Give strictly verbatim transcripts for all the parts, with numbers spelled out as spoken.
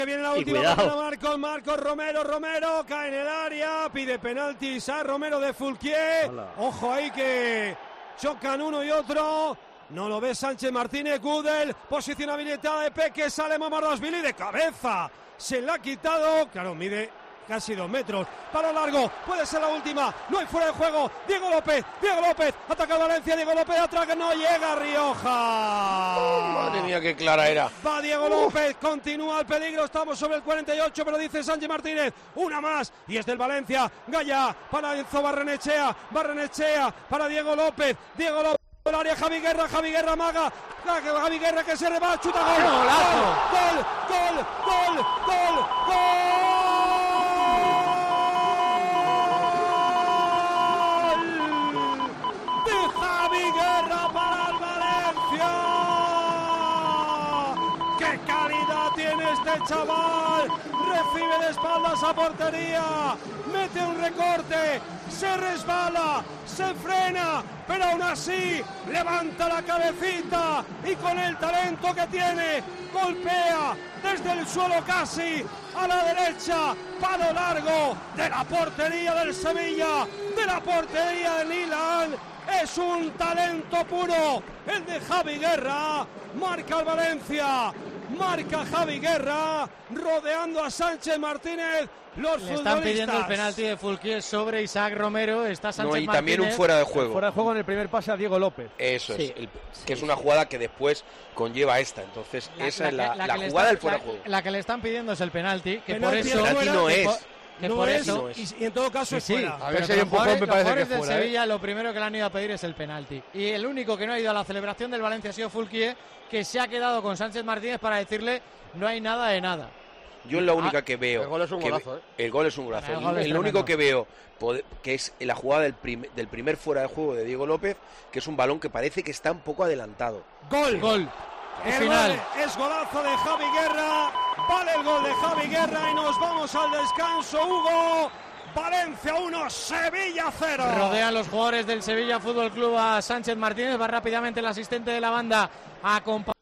Viene la última para Marcos, Marcos Romero, Romero cae en el área, pide penalti a Romero de Fulquier. Hola. Ojo ahí que chocan uno y otro. No lo ve Sánchez Martínez, Gudel, posición habilitada de Peque, sale Mamardashvili de cabeza. Se la ha quitado, claro, mide casi dos metros, palo largo, puede ser la última, no hay fuera de juego, Diego López, Diego López, ataca Valencia, Diego López atrás, que no llega Rioja. Oh, madre mía, qué clara era. Va Diego López, uh. continúa el peligro, estamos sobre el cuarenta y ocho, pero dice Sánchez Martínez, una más, y es del Valencia, Gaya, para Enzo Barrenechea, Barrenechea, para Diego López, Diego López. El área Javi Guerra, Javi Guerra maga, Javi Guerra que se reba, chuta, gol, gol, gol, gol, gol, gol, gol de Javi Guerra para el Valencia. ¡Qué calidad tiene este chaval! Recibe de espaldas a portería, mete un recorte, se resbala, se frena, pero aún así levanta la cabecita y con el talento que tiene golpea desde el suelo casi a la derecha, palo largo de la portería del Sevilla, de la portería de Milan. Es un talento puro el de Javi Guerra, marca el Valencia, marca Javi Guerra, rodeando a Sánchez Martínez. Los Le están pidiendo el penalti de Fulquier sobre Isaac Romero. Está Sánchez no, y Martínez. también un fuera de juego. Fuera de juego en el primer pase a Diego López. Eso sí. es, el, sí, que es sí. una jugada que después conlleva esta. Entonces, la, esa la es la, que, la, la que jugada está, del fuera de la, juego. La que le están pidiendo es el penalti, que penalti por eso... Penalti no que es. por, que no por es, eso... y, y en todo caso es sí, fuera. sí, A ver si pero hay los empujón, jugadores, me parece los que jugadores del fuera, ¿eh? Sevilla lo primero que le han ido a pedir es el penalti. Y el único que no ha ido a la celebración del Valencia ha sido Fulquier, que se ha quedado con Sánchez Martínez para decirle no hay nada de nada. Yo es la única ah, que veo. El gol es un que golazo, ¿eh? El gol es un golazo. El, gol es el único que veo poder, que es la jugada del, prim, del primer fuera de juego de Diego López, que es un balón que parece que está un poco adelantado. Gol, gol. El final. Gol es golazo de Javi Guerra. Vale el gol de Javi Guerra y nos vamos al descanso, Hugo. Valencia uno, Sevilla cero. Rodean los jugadores del Sevilla Fútbol Club a Sánchez Martínez. Va rápidamente el asistente de la banda a acompañar.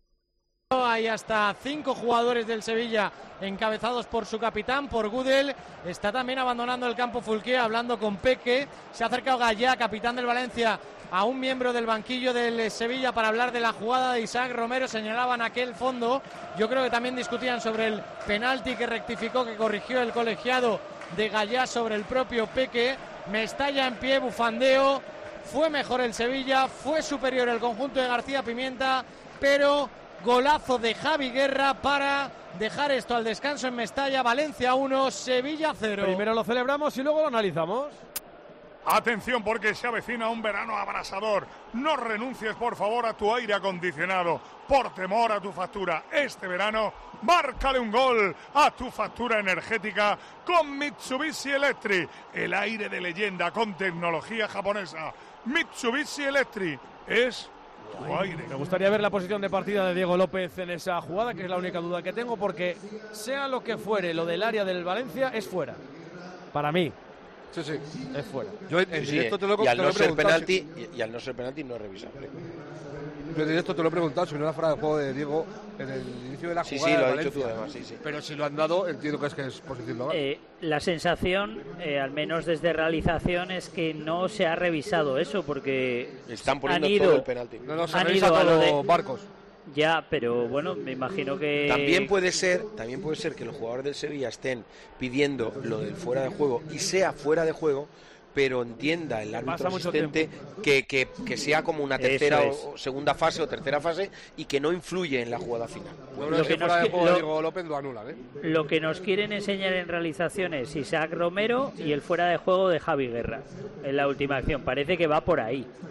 Hay hasta cinco jugadores del Sevilla encabezados por su capitán, por Gudel. Está también abandonando el campo Fulquier, hablando con Peque. Se ha acercado Gallá, capitán del Valencia, a un miembro del banquillo del Sevilla para hablar de la jugada de Isaac Romero. Señalaban aquel fondo. Yo creo que también discutían sobre el penalti que rectificó, que corrigió el colegiado de Gallá sobre el propio Peque. Mestalla en pie, bufandeo. Fue mejor el Sevilla, fue superior el conjunto de García Pimienta, pero golazo de Javi Guerra para dejar esto al descanso en Mestalla. Valencia uno, Sevilla cero. Primero lo celebramos y luego lo analizamos. Atención, porque se avecina un verano abrasador. No renuncies, por favor, a tu aire acondicionado por temor a tu factura. Este verano, márcale un gol a tu factura energética con Mitsubishi Electric, el aire de leyenda con tecnología japonesa. Mitsubishi Electric es tu aire. Me gustaría ver la posición de partida de Diego López en esa jugada, que es la única duda que tengo, porque sea lo que fuere, lo del área del Valencia es fuera. Para mí. Sí, sí. Es fuera. Yo en, en Sí, directo te lo, y, al te no lo he ser preguntado. penalti, Si, y, y al no ser penalti no es revisable. yo en directo te lo he preguntado si no era fuera de juego de Diego en el inicio de la Sí, jugada. sí, lo de has dicho tú Valencia. además, sí, sí. Pero si lo han dado, entiendo que es que es posición legal. Eh, la sensación, eh, al menos desde realización, es que no se ha revisado eso, porque Están poniendo han ido, todo el penalti. No, no, se han revisa ido a todo lo de- Barcos. Ya, pero bueno, me imagino que... También puede ser, también puede ser que los jugadores del Sevilla estén pidiendo lo del fuera de juego y sea fuera de juego, pero entienda el árbitro Pasa mucho asistente que, que, que sea como una tercera Eso es. o segunda fase o tercera fase y que no influye en la jugada final. Yo Lo creo que que fuera nos de qui- juego de lo- Diego López lo anulan, ¿eh? Lo que nos quieren enseñar en realización es Isaac Romero y el fuera de juego de Javi Guerra en la última acción. Parece que va por ahí.